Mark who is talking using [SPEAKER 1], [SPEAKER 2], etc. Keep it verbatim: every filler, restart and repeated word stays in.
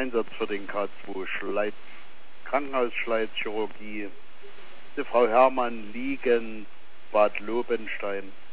[SPEAKER 1] Einsatz für den K zwei Schleiz, Krankenhausschleißchirurgie. Die Frau Herrmann liegend, Bad Lobenstein.